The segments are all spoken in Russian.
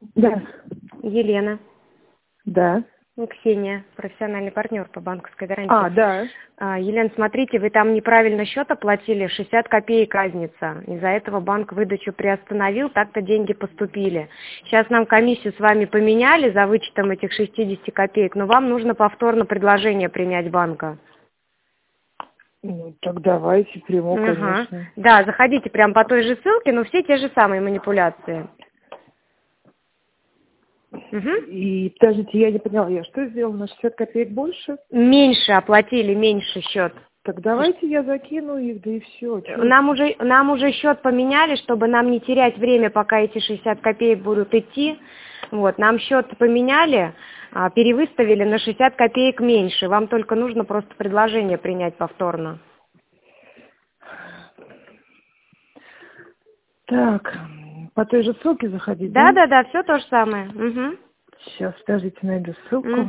Да. Елена. Да. Ксения, профессиональный партнер по банковской гарантии. Да. Елена, смотрите, вы там неправильно счет оплатили, 60 копеек разница. Из-за этого банк выдачу приостановил, так-то деньги поступили. Сейчас нам комиссию с вами поменяли за вычетом этих 60 копеек, но вам нужно повторно предложение принять банка. Ну, так давайте, приму, конечно. Да, заходите прямо по той же ссылке, но все те же самые манипуляции. И, подождите, я не поняла, я что сделала, на 60 копеек больше? Меньше оплатили, меньше счет. Так давайте я закину их, да и все. Нам уже счет поменяли, чтобы нам не терять время, пока эти 60 копеек будут идти. Вот, нам счет поменяли, перевыставили на 60 копеек меньше. Вам только нужно просто предложение принять повторно. Так, по той же ссылке заходить, да? да? Да, все то же самое. Сейчас, подождите, найду ссылку.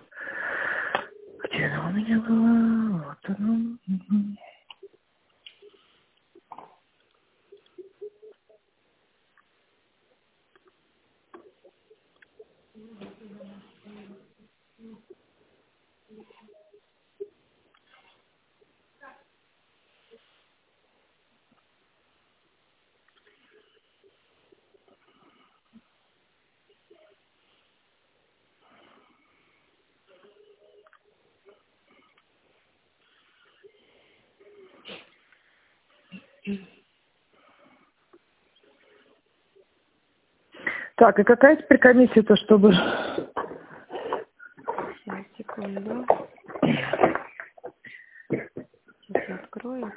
Где она у меня была? Вот она. Так, и какая теперь комиссия-то, чтобы... Сейчас, секунду. Сейчас я открою.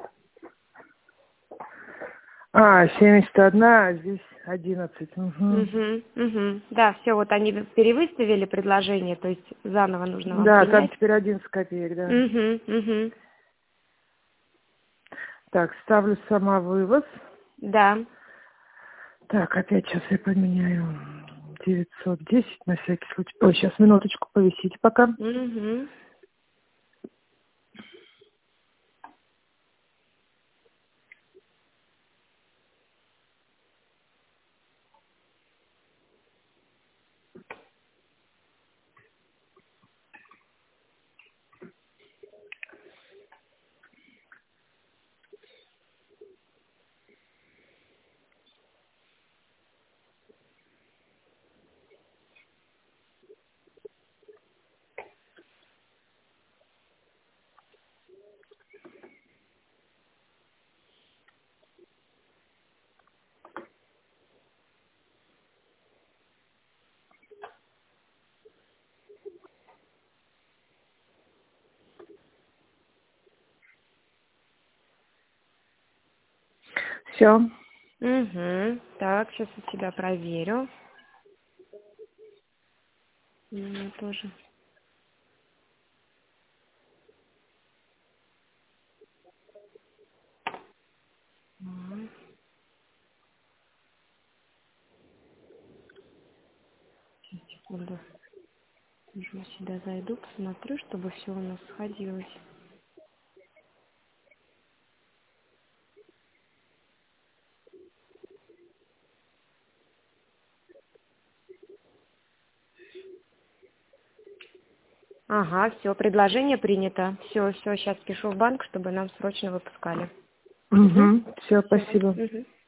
71, а здесь 11. Да, все, вот они перевыставили предложение, то есть заново нужно вам Да, принять. там теперь 11 копеек, да. Так, ставлю сама вывоз. Да. Так, опять сейчас я поменяю 910 на всякий случай. Ой, сейчас минуточку повисите пока. Все. Так, сейчас я тебя проверю. Тоже. Сейчас, секунду. Я сюда зайду, посмотрю, чтобы все у нас сходилось. Ага, все, предложение принято. Все, сейчас пишу в банк, чтобы нам срочно выпускали. Все, спасибо.